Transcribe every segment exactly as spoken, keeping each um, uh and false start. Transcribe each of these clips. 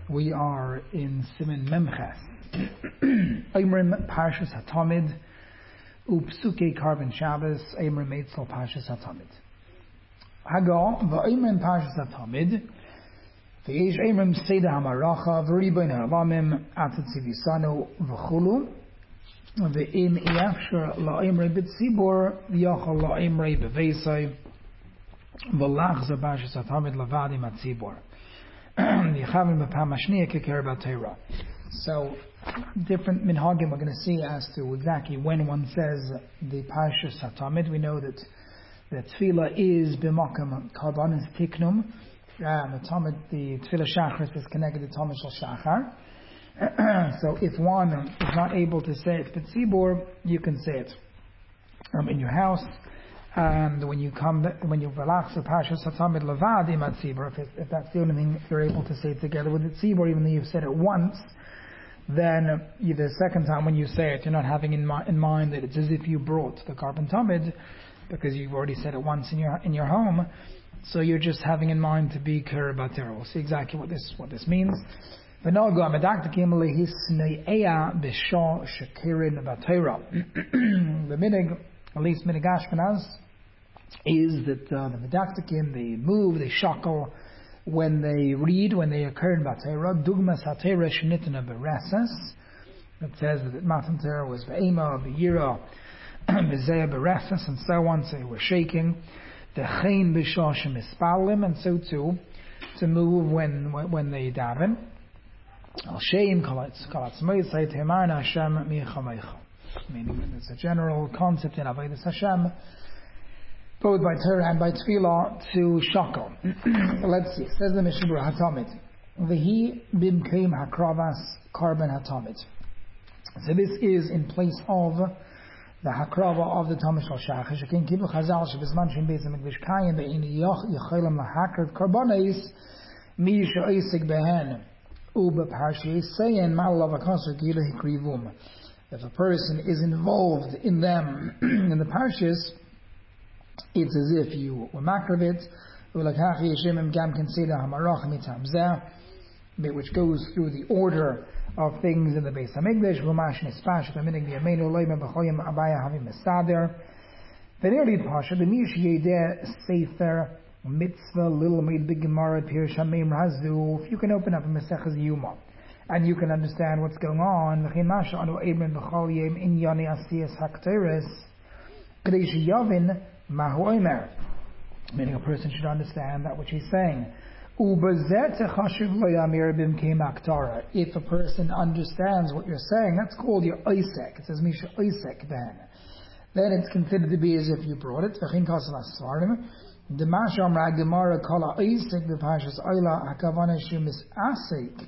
We are in Siman Memches. Eimrim Parshas HaTamid, Upsuke Carbon Shabbos, Eimrim Eitzel Parshas HaTamid. Hagal, V'Eimrim Parshas HaTamid, V'yesh Eimrim Seder HaMaracha, V'Riboin HaLamim, Atatzivisanu, V'chulu, V'Im Yafshar La'Eimrei B'Tzibor, V'Yachal La'Eimrei B'Veisai, V'Lach Parshas HaTamid Lavadim HaTzibor. So different minhagim we're going to see as to exactly when one says the Parshas HaTamid. We know that the tefillah is b'makam karbanis tiknum. The Tamid, the tefillah shachris is connected to Tamid shel shachar. So if one is not able to say it b'tzibor, you can say it um, in your house. And when you come, when you relax the Parshas HaTamid levad im hatzibur, if, if that's the only thing you're able to say it together with the tzibur, even though you've said it once, then you, the second time when you say it, you're not having in, mi- in mind that it's as if you brought the Karban Tamid, because you've already said it once in your in your home. So you're just having in mind to be kir batera. We'll see exactly what this what this means. The minig, at least minig Ashkenaz, is that uh, the medaktikim, they move, they shackle when they read, when they occur in Batera. Dugmas hatera shenitna bereses. It says that Matan Torah was ve'ema, ve'yira, ve'zeh bereses, and so on. So they were shaking. The chein b'shashim ispalim, and so too to move when when they daven. Al sheim kalatz kalatz moisay temarna Hashem mi'chamecha. Meaning that there's a general concept in Avodas Hashem, both by Torah and by Tefillah, to shackle. Let's see. Says the Mishnah HaTamid, V'hi bimkeim hakravas karban HaTamid. So this is in place of the hakrava of the Tamid Shel Shachar. Shekin kibul Chazal shebizman shem beis hamikdash kayin ve'in yochelam lahakriv karbanos mi she'osek behen u'beparshei seyin ma'alav hakasher gila hikrivum. If a person is involved in them, in the parshas, it's as if you were makravit, which goes through the order of things in the Beis Hamikdash. Ve'nirli pasha, b'mish yedeh sefer mitzvah little made big gemara pir shamim razu. If you can open up a Masechas Yuma, and you can understand what's going on, meaning a person should understand that which he's saying. If a person understands what you're saying, that's called your oisek. It says Misha oisek then. Then it's considered to be as if you brought it. The Masham Ragamara Kala Oisek the Pashas Oila Hakavana Shumis Asek.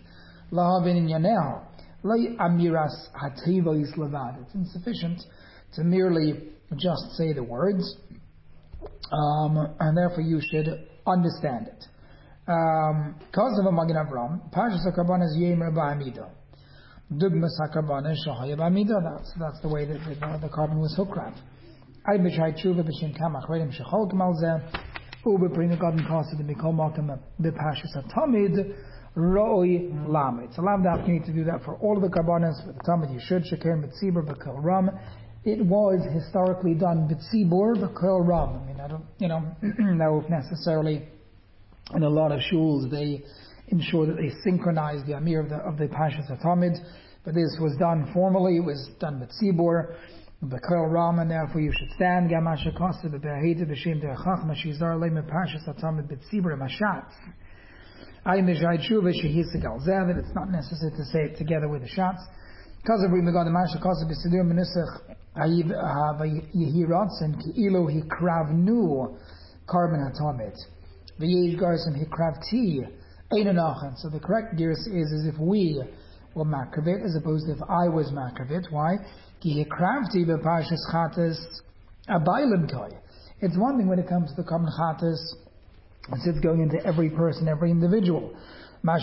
It's insufficient to merely just say the words, um, and therefore you should understand it. Because of a Magen Avram, Parshas HaKarban is Yemer Ba'amida. Dugmas HaKarban is Shahaya Ba'amida. That's that's the way that the, the carbon was hookrav. I b'shay tshuva b'shem kamach redim shechol k'mal zeh ube bring a garden cost to mikol makom b'Parshas HaTamid. Roi Lam. It's allowed the opportunity to do that for all of the karbanos. For the Tamid Yeshud Sheker Mitzibur B'Kel Ram. It was historically done B'Tzibur B'Kel Ram. I mean, I don't, you know, know if necessarily in a lot of shuls they ensure that they synchronize the Amir of the of the Parshas HaTamid, but this was done formally. It was done B'Tzibur B'Kel Ram, and therefore you should stand. Gamasha Kosta B'Be'ahita B'Shem De'achach Mashizar Leim Parshas HaTamid B'Tzibur Mashatz. I mishai tshuva shehisikal zeh, that it's not necessary to say it together with the shots. Because of Rimagad the Masha Kosa B'Sidur Menusach Ayiv Yehiratsen Ki'ilu Hikravnu Karban HaTamid V'yesh Garson Hikravti Einanachan. So the correct gears is as if we were makravit as opposed to if I was makravit. Why? Ki Hikravti B'Parshas Chatas Abaylim Toy. It's one thing when it comes to the Karban Chatas. It's going into every person, every individual. It's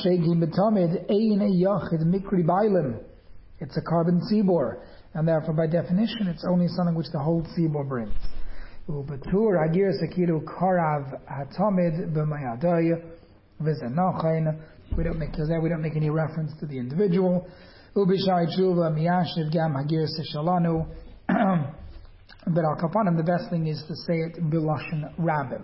a carbon tzibor, and therefore by definition it's only something which the whole tzibor brings. We don't make, because there we don't make any reference to the individual. Ubishai tshuva miyashiv gam hagir seshalanu. But al kapanim, the best thing is to say it b'lashon rabim.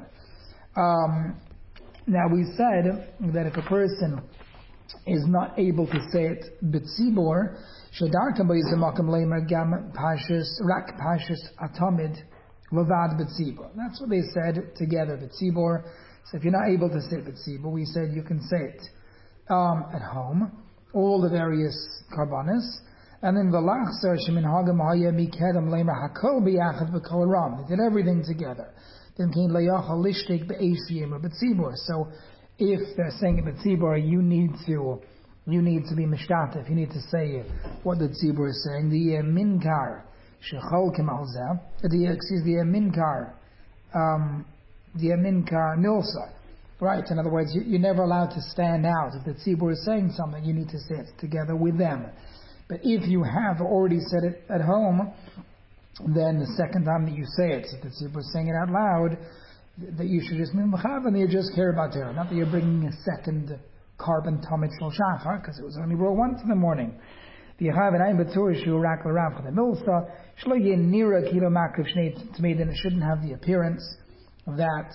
Um, now we said that if a person is not able to say it b'tzibor, shedarkam b'yizamakam leimer gam pashis rak pashis atamid levad b'tzibor. That's what they said together, b'tzibor. So if you're not able to say b'tzibor, we said you can say it um, at home, all the various karbanis. And then v'lachser shemin hagam haya mikedam leimer hakol b'yachad v'kol ram. They did everything together. Then came layachal lishtek be'eshiyim or b'tzibor. So if they're saying it b'tzibor, you need to you need to be mishtatif. You need to say what the tzibor is saying. The minkar shechol kemalzeh. The excuse the minkar, um, the minkar nilsa. Right. In other words, you, you're never allowed to stand out. If the tzibor is saying something, you need to say it together with them. But if you have already said it at home, then the second time that you say it, if the tzibor is saying it out loud, that you should just mechav and you just care about Torah. Not that you're bringing a second carbon tamid shel shachar, because it was only brought once in the morning. The yachav and ayin b'tzur shu rak l'rav chadei milsa shlo yenira kilo makriv shnei tamidim. It shouldn't have the appearance of that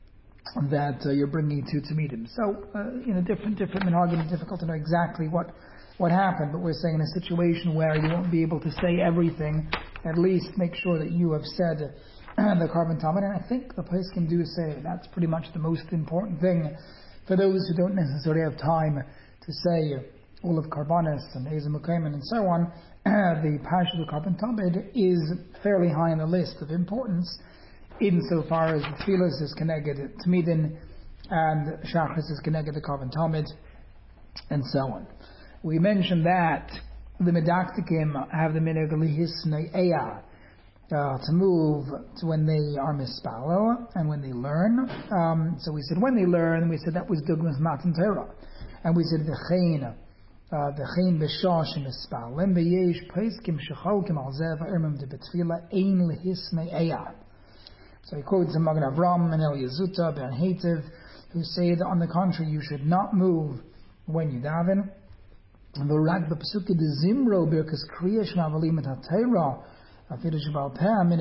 that uh, you're bringing two tamidim. So uh, you know, different different minhagim. It's difficult to know exactly what what happened, but we're saying in a situation where you won't be able to say everything, at least make sure that you have said the carbon tamid. And I think the place can do say that's pretty much the most important thing for those who don't necessarily have time to say all of karbanis and ezim ukayman and so on. The pash of the carbon tamid is fairly high on the list of importance, insofar as the tefillas is connected to tamidin and shachris is connected to carbon tamid, and so on. We mentioned that the medaktikim have the minhag lihisnei eya, Uh, to move to when they are mispalo and when they learn. Um, so we said when they learn, we said that was dugmas matan Torah, and we said v'chein v'chein b'shah shemispalem v'yesh peiskim shecholkim al zev ha'irmim de betfila ein lehisnei eya. So he quotes the Magen Avram and Eliezuta ben Hativ, who say that on the contrary, you should not move when you daven. V'rak b'psuki de zimro birkas kriyash ma'avalim et ha'Torah. Meaning you want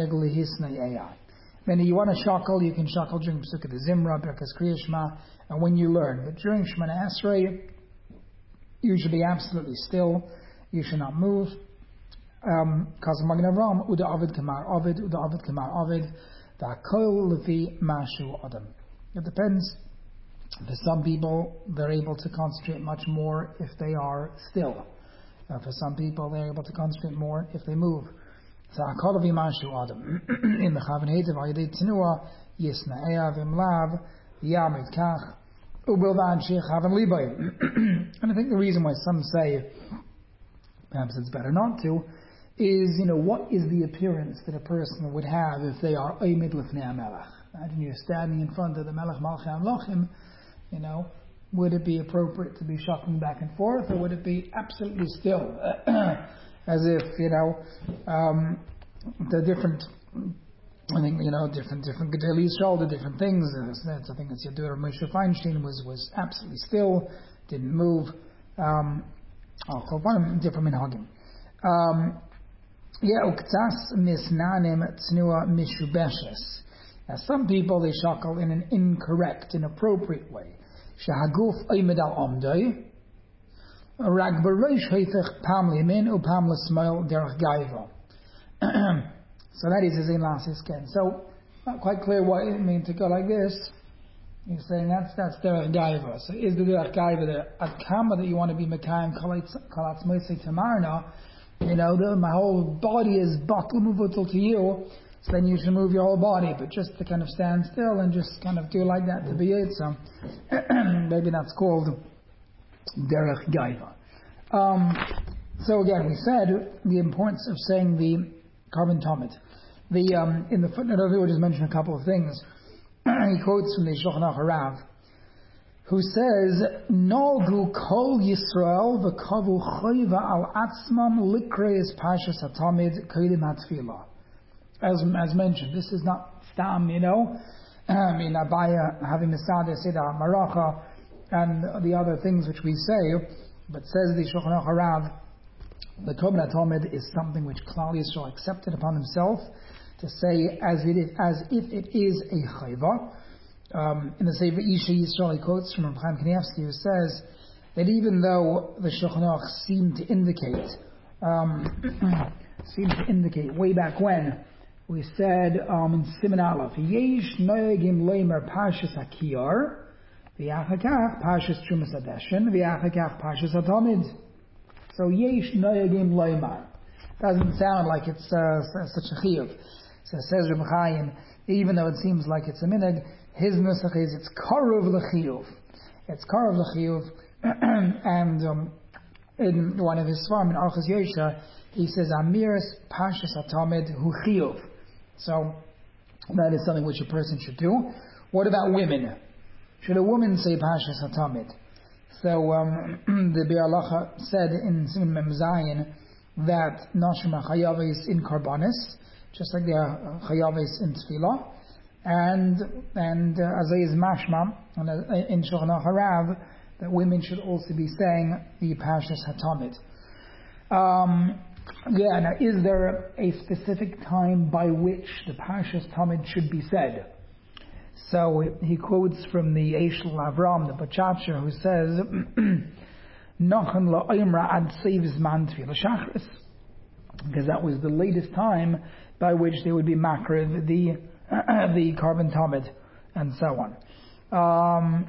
to shackle, you can shackle during Pesukah de Zimra, Birkas Kriya Shema, and when you learn. But during Shemana Esrei, you should be absolutely still. You should not move. Because Magen Avram, Uda Avid Kamar Avid, Uda Avid Kamar Avid, Da'kol Levi Mashu Adam. It depends. For some people, they're able to concentrate much more if they are still. Uh, for some people, they're able to concentrate more if they move. So Akol Levi Mashu Adam. In the Chavan Hetiv, Ayadei Tinua, Yisna Eyav Imlav, Yamid Kach, Ubilvan Sheikh Havan Libay. And I think the reason why some say, perhaps it's better not to, is, you know, what is the appearance that a person would have if they are Oymid Lifnei HaMelech? Imagine you're standing in front of the Melech Malchei HaMlochim, you know, would it be appropriate to be shuffling back and forth, or would it be absolutely still? As if, you know, um, the different, I think, you know, different, different Gedali shoulder, different things. I think it's Yadur Moshe Feinstein was, was absolutely still, didn't move. Um, oh, different minhagim. Um, yeah, uktas misnanim tznua mishubeshes. Now, some people, they shackle in an incorrect, inappropriate way. Shahaguf oimid al omdoi. So that is his in last skin. So not quite clear what it means to go like this. He's saying that's that's derech gaiva. So is the derech gaiva the atkama that you want to be mekayim kalatz moisei tamarna? You know, the, my whole body is batul muvutul to you. So then you should move your whole body, but just to kind of stand still and just kind of do like that to be it. So maybe that's called derech gaiva. Um, so again, we said the importance of saying the carbon tamid. The um, in the footnote over here, we'll just mention a couple of things. He quotes from the Shulchan Aruch Harav, who says, "Nolgu kol Yisrael v'kavu choyva al atzmam likreis pashas hatamid kodim hatfila." As as mentioned, this is not stam, you know. I mean, Abaya having the Sada Seder Maracha. and the other things which we say, but says the Shulchan Aruch Harav, the Korban HaTamid is something which Klal Yisrael accepted upon himself to say as it is, as if it is a chayva. Um, in the Sefer Isha Yisrael, he quotes from Reb Chaim Kanievsky, who says that even though the Shulchan Aruch seemed to indicate, um, seemed to indicate way back when, we said um, in Siman Aleph, Yesh noegim leimer parshas hakiyar, v'achakach parshas Trumas Hadeshen, v'achakach parshas HaTamid. So Yesh noegim leimer doesn't sound like it's uh, such a chiyuv. So says Reb Chaim, even though it seems like it's a minhag, his nusach is it's karuv l'chiyuv. It's karuv l'chiyuv, and um, in one of his svarim in Archas Yosha, he says Amiras Parshas HaTamid hu chiyuv. So that is something which a person should do. What about women? Should a woman say Parshas HaTamid? So um, the Biur Halacha said in Siman Mem Zayin that Nashim Chayavis in Karbanis, just like they are Chayavis in Tefillah, and and uh, as is Mashma and uh, in Shulchan Aruch Harav, that women should also be saying the Parshas HaTamid. Um, yeah, now is there a specific time by which the Parshas Tamid should be said? So he quotes from the Eshel Avram, the Pachacha, who says, Nachan la'imra ad seiv zman tefillah shachris, because that was the latest time by which they would be makriv the the Korban Tamid and so on. Um,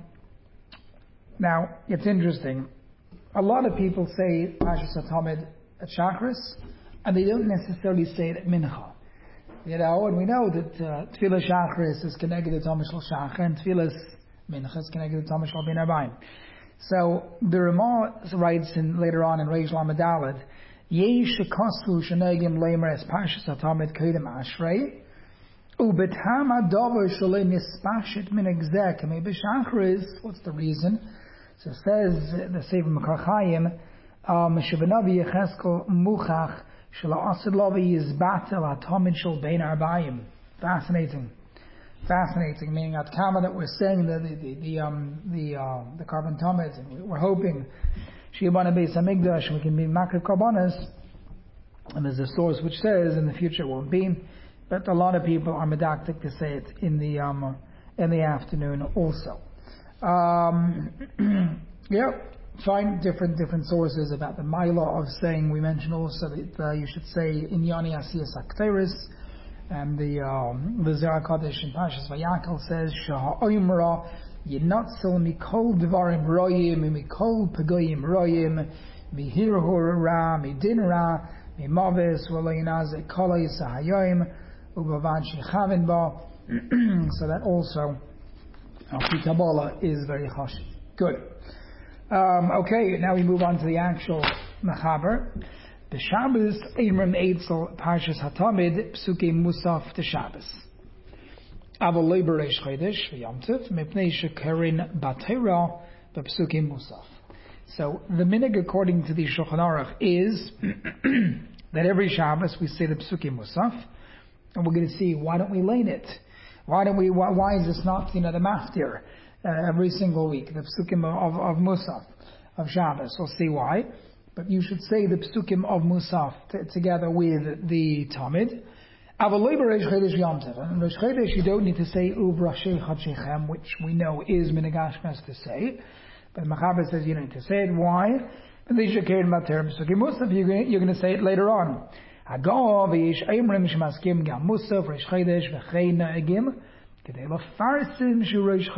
now it's interesting. A lot of people say Parshas HaTamid at Shachris, and they don't necessarily say it at Mincha. You know, and we know that uh, Tefillah Shachris is connected to Tomash Shachar, and Tefillah Mincha is connected to Tomash Bin Arbaim. So the Ramah writes in, later on in Reish Lamed Daled, Yesh shekosvu shenegim leimer es Parshas HaTamid kedem ashrei, ubetam adover shalei nispashit min egzeh kamei b'Shachris. What's the reason? So it says the Sefer Mekar Chaim, Shevanavi Yecheskel Muchach Shela Asid Lavi Yizbatel HaTamid Shel Bein Arbaim. Fascinating, fascinating. Meaning at Kama that we're saying that the the the um the uh, the Korban Tamid, and we're hoping Sheyabana Beis Hamikdash we can be Makar Karbanas, and there's a source which says in the future it won't be, but a lot of people are medactic to say it in the um in the afternoon also. Um, yeah, find different different sources about the Maila of saying. We mentioned also that uh, you should say in Yani Asiyas Akteris, and the um, the Zohar Kodesh in Parshas Vayakel says Shah Oimra Yinatzil Mikol Dvarim Royim Mikol Pagoyim Royim Mihirhur Ra Midin Ra Mimavis Walayinaze Kolay Sahayoim Ubavad Shechavin Ba. So that also Alpi Kabbalah is very hush. Good. Um, okay, now we move on to the actual Mechaber. The Shabbos, Eimrim Eitzel, Parshas HaTamid, Psuke Musaf, the Shabbos. Aval Leiber Reish Chodesh, V'yamtiv, Mepnei Shekerin Batera, B'Psuke Musaf. So, the minhag according to the Shulchan Aruch is that every Shabbos we say the Psuke Musaf, and we're going to see, why don't we lane it? Why don't we? Why, why is this not, you know, the maftir uh, every single week, the psukim of, of Musaf, of Shabbos? We'll see why. But you should say the psukim of Musaf t- together with the Tamid. Avalei b'Reish Chodesh Yom Tov. And Reish Chodesh you don't need to say Uvrashei Chadshechem, which we know is Minagashmas to say. But Mechaber says you don't need to say it. Why? And they should care about term psukim Musaf. You're going you're going to say it later on. Agav v'yish eimrim shemaskim gam Musaf Reish Chodesh v'chein na'egim kedei lafarsim shu Reish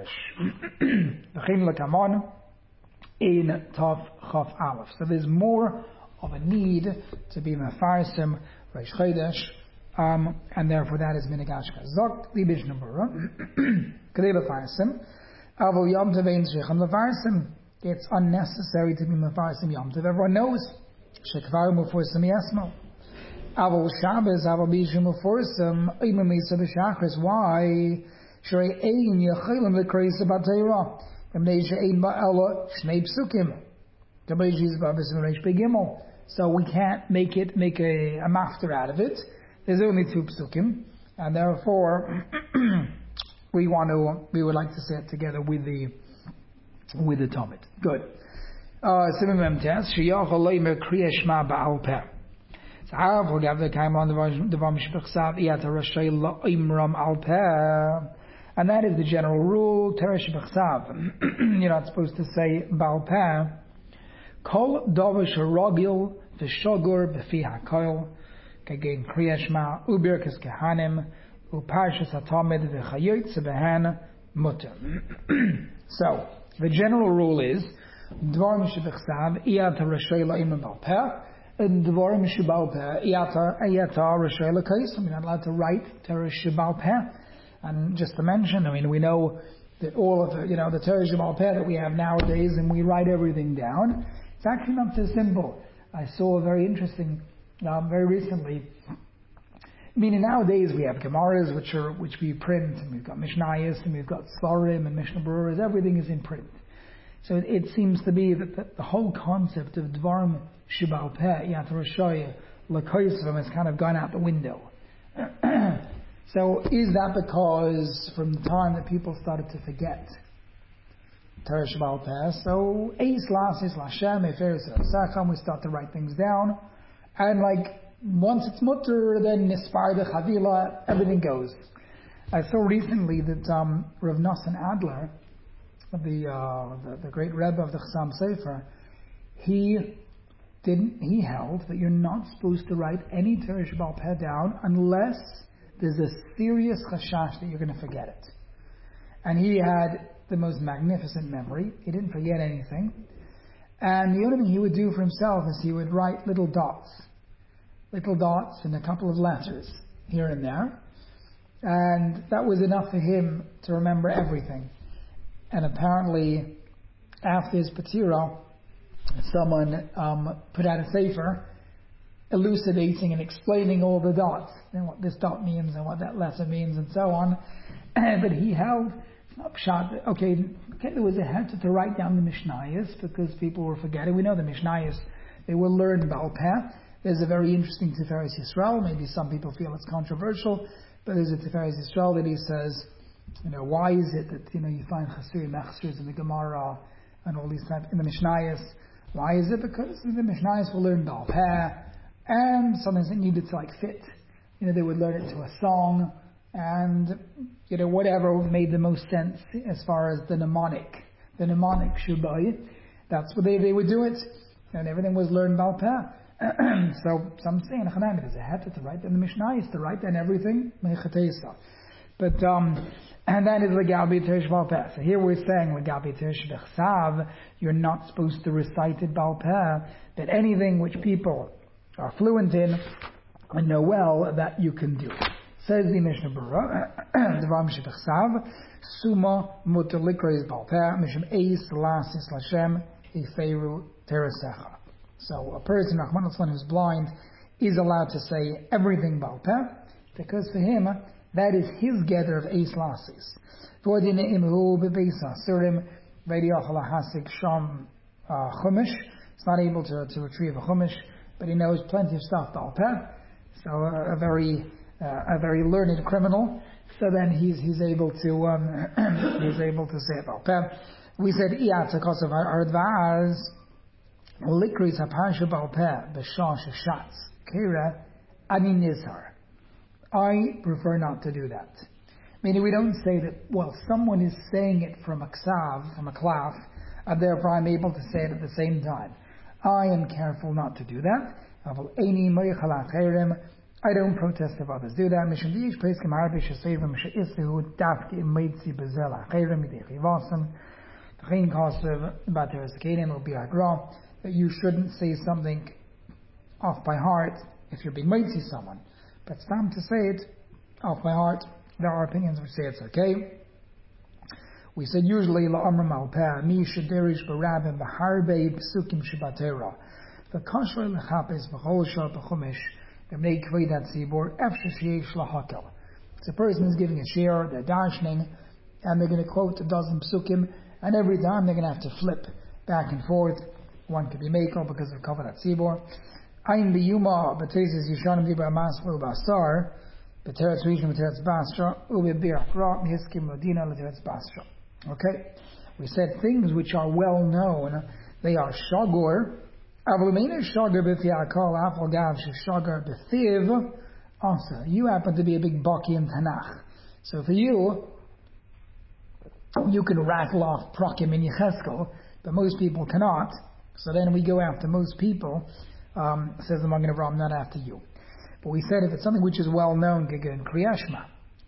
Chodesh v'chein lakamon in Tav Chaf Aleph. So there's more of a need to be mefarsim Reish Chodesh, um, and therefore that is minigashka. Zok the Mishnah Berurah kedei lafarsim avol Yom Tov ein shechem lafarsim. It's unnecessary to be mefarsim Yom Tov. Everyone knows shekvar muforsim yasmo. Avol Shabbos, avol Bishum Uforsim, Eimim Mesa B'Shachris. Why? Shrei Ein Yechilim L'Kreisa B'Teira. Emnei She'ein Ba'Ela Shnei Psukim. Kabei Shiz B'Avis V'Reish Begimel. So we can't make it, make a, a mafter out of it. There's only two Psukim, and therefore we want to, we would like to say it together with the with the Talmud. Good. Simon Memtes, Shiyach Oleimer Kriya Shema Ba'al Peh. Zahav, we have the Kaimon, the Vamishbech Sav, Iyat HaRashay La'imram Al Peh. And that is the general rule, Teresh B'chsav. You're not supposed to say Ba'al Peh. Kol Dovish Rogil V'Shogur B'fi HaKoil Kagin Kriya Shema Ubirkas Kehanim Uparshas HaTamid V'Chayotze B'han Mutter. So, the general rule is Dvar Mishbechsav Iyat HaRashay La'imram Ba'al Peh. And Dvar Mishbal Peh Iyat HaRashay La'Kais. We're not allowed to write Teresh Ba'al Peh. And just to mention, I mean, we know that all of the, you know, the Teresh Ba'al Peh that we have nowadays, and we write everything down. It's actually not so simple. I saw a very interesting, um, very recently. Meaning nowadays we have Gemaras which are which we print, and we've got Mishnayos, and we've got Svarim and Mishnah Beruras. Everything is in print. So it, it seems to be that the, the whole concept of Dvarim Sheba'al Peh Iyat HaRashay L'Koisvam has kind of gone out the window. So is that because from the time that people started to forget Teresh Ba'al Peh, so Eis Lasis Lashem Eferes Sacham, we start to write things down, and like once it's mutter, then Nispar the Chavila, everything goes. I saw recently that um, Rav Nosson Adler, the, uh, the the great Rebbe of the Chassam Sofer, he didn't he held that you're not supposed to write any Teresh Ba'al Peh down unless there's a serious chashash that you're going to forget it. And he had the most magnificent memory. He didn't forget anything. And the only thing he would do for himself is he would write little dots. Little dots and a couple of letters here and there. And that was enough for him to remember everything. And apparently, after his patira, someone um, put out a sefer elucidating and explaining all the dots and what this dot means and what that letter means and so on. But he held, it's not pshat, okay, okay, there was a head to write down the Mishnayos because people were forgetting. We know the Mishnayos, they were learned Ba'al Peh. There's a very interesting Tiferes Yisrael. Maybe some people feel it's controversial, but there's a Tiferes Yisrael that he says, you know, why is it that, you know, you find Chasiri Mechsers in the Gemara and all these types in the Mishnayos? Why is it? Because the Mishnayos were learned Ba'al Peh. And sometimes it needed to like fit. You know, they would learn it to a song, and you know, whatever made the most sense as far as the mnemonic, the mnemonic shubai. That's what they, they would do it, and everything was learned Ba'al Peh. So some say in Chanami there's a heter to write down the Mishnah, to write down everything. But um, and that is legabi Teresh Ba'al Peh. So here we're saying legabi Teresh B'chsav, you're not supposed to recite it Ba'al Peh, but anything which people are fluent in and know well that you can do. Says the Mishnah Berurah, Devam Shebechsav, Suma Mutter Likreis Ba'al Peh, Mishum Eis Lasis Lashem Eferu Teresecha. So a person, Rahman al-Slan, who's blind, is allowed to say everything Ba'al Peh, because for him, that is his gather of Eis Lasis. V'odine imhu bebeisa surim v'ediach lahasik sham chumash. He's not able to, to retrieve a chumash, but he knows plenty of stuff Ba'al Peh, so a, a very uh, a very learned criminal. So then he's he's able to um, he's able to say Ba'al Peh. We said iyat because of our advaz likris haparsha Ba'al Peh b'shah sheshatz kira ani nizhar. I prefer not to do that. Meaning we don't say that, well, someone is saying it from a ksav, from a klaf, and therefore I'm able to say it at the same time. I am careful not to do that. I don't protest if others do that. That you shouldn't say something off by heart if you're being made see someone. But it's time to say it off by heart. There are opinions which say it's okay. We said usually la'amr malpeh mi shaderish barabim b'harbei psukim shibatera v'kashler l'chapes v'chol shar b'chumish v'mnei kvedat zibor efshe sheyesh lahakel. So a person is giving a share, they're dashning, and they're going to quote a dozen psukim, and every time they're going to have to flip back and forth. One could be mekel because of kavadat zibor. Ayin b'yuma b'tezes yishanim dibra masfo b'asar b'teretz rishon b'teretz basra u'b'birach ra' m'hiskim l'dina l'teretz basra. Okay, We said things which are well known, they are shagor. Also, you happen to be a big baki in Tanakh. So for you, you can rattle off Prakim in Yecheskel, but most people cannot. So then we go after most people, um, says the Magen Avraham, not after you. But we said if it's something which is well known, Gigan Kriyashma,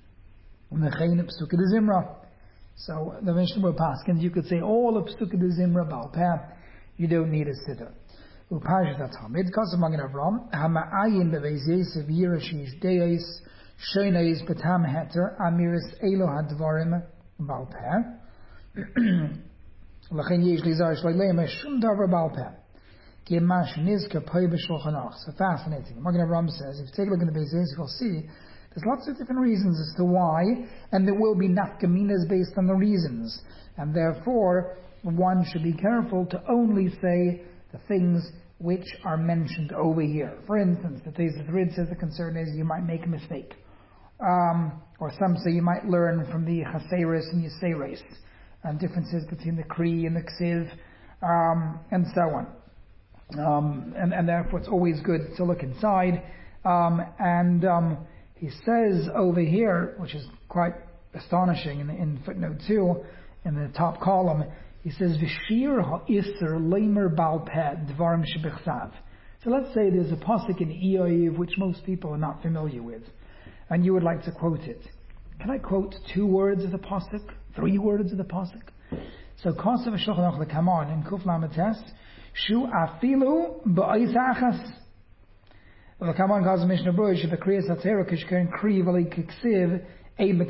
Zimra. So the Mishnah Berurah Paskins, you could say all of Psukim de Zimra Baal Peh, you don't need a siddur. Upashas Atamid, because of Magen Avraham, Hama'ayin beveis Yosef Yerushish Deis Shoneis Betam Heter Amiris Elo Hadvarim Baal Peh. Lachin Yesh Lizar Shleilema Shum Davar Baal Peh. Gemash Nizka Pei B'Shulchan Aruch. So fascinating. Magen Avraham says, if you take a look in the Beis Yosef, you'll see there's lots of different reasons as to why, and there will be nafkaminas based on the reasons. And therefore, one should be careful to only say the things which are mentioned over here. For instance, the Tezat Rid says the concern is you might make a mistake. Um, or some say you might learn from the Chaseris and Yiseris, and differences between the Kri and the Ksiv, um, and so on. Um, and, and therefore it's always good to look inside. Um, and um, he says over here, which is quite astonishing in, in footnote two, in the top column, he says, V'shir ha'isr leimer Baal Peh dvarim shebichsav. So let's say there's a pasuk in Eiv which most people are not familiar with, and you would like to quote it. Can I quote two words of the pasuk? Three words of the pasuk? So Kosav Shulchan Aruch come on in Kuf Lamed Tes, Shu afilu ba'is achas. Well, come on, Kosav Mishnah Berurah shebekriyas hatzera kishkern kri v'li kiksiv. But you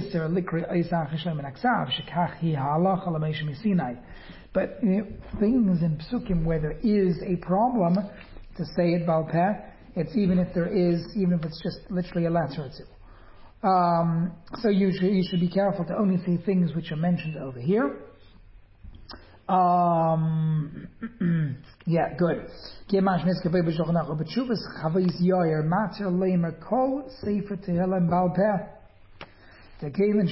know, things in Psukim where there is a problem to say it Baal Peh, it's even if there is, even if it's just literally a letter or two. Um, so you should, you should be careful to only say things which are mentioned over here. Um, yeah, good. Fascinating.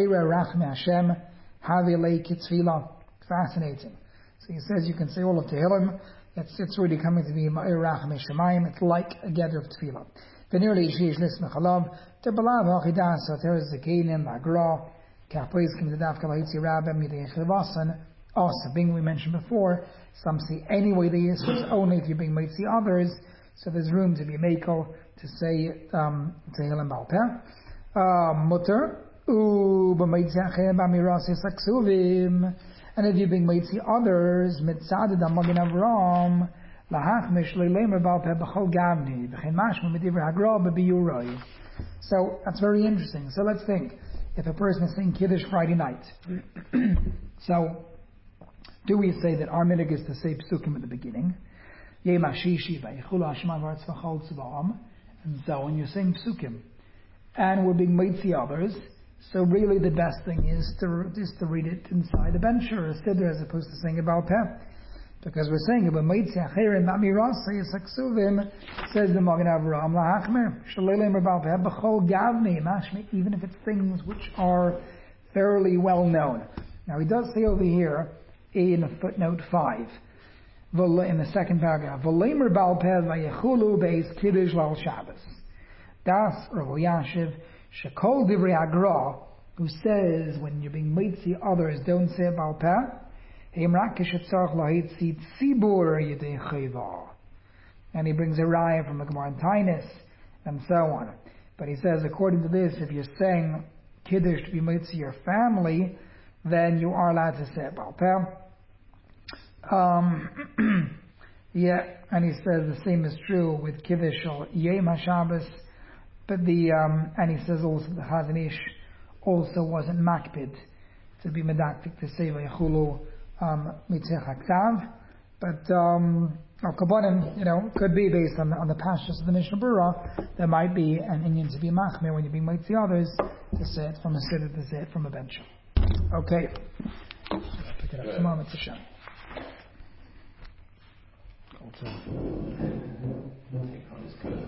So he says you can say all of Tehillim. It's it's really coming to be Ma'ir Racham Shemayim. It's like a gather of Tefillah. The nearly Shish Lism Chalav. The Balav Hachidas Soteres Zekinim Agra. Kapois Kim the Daf Kalahitzi Rabbim Yidei Chivasan. Also, being we mentioned before, some see anyway the Yisr is only if you're being made see others. So there's room to be Mako to say um, Tehillim Baal Peh. Mutter, and if you bring mitzvah others, mitzad da Magen Avraham, lahachmish leilemer Baal Peh b'chol gavni, v'chein mashma medivrei hagra b'biyuroi. So that's very interesting. So let's think, if a person is saying Kiddush Friday night, so do we say that our minhag is to say psukim at the beginning, Yom Hashishi v'yichulu Hashema v'aretz v'chol tzva'am, and so when you're saying psukim, and we're being mitzi others, so really the best thing is to is to read it inside a bench or a siddur as opposed to saying about Peh, because we're saying about mitzi acherim mamiras saksuvim, says the Magen Avraham lahachmer shalelim about Peh b'chol gavni mashmi, even if it's things which are fairly well known. Now he does say over here in footnote five, in the second paragraph, v'leimer Baal Peh v'yechulu beis kiddush lal Shabbos. Das Rav Yashiv Shekol Divrei Agra, who says when you're being mitzi others, don't say Baal Peh. Heim rak shetzarach lahitzi tzibur yedei chayva, and he brings a raya from the Gemara in Tainis and so on. But he says, according to this, if you're saying kiddush to be mitzi your family, then you are allowed to say Baal Peh. Um, yeah, and he says the same is true with kiddush or Yom HaShabbos. But the um, and he says also the Chazon Ish also wasn't makpid to be medactic to say vayachulu mitzvah haksav. But um, al kabanim, you know, could be based on the, on the pastures of the Mishnah Berurah. There might be an Inyan to be machmir when you be mitzi others to say it from a siddur, to say it from a bench. Okay, I'll pick it up tomorrow. It's a shame.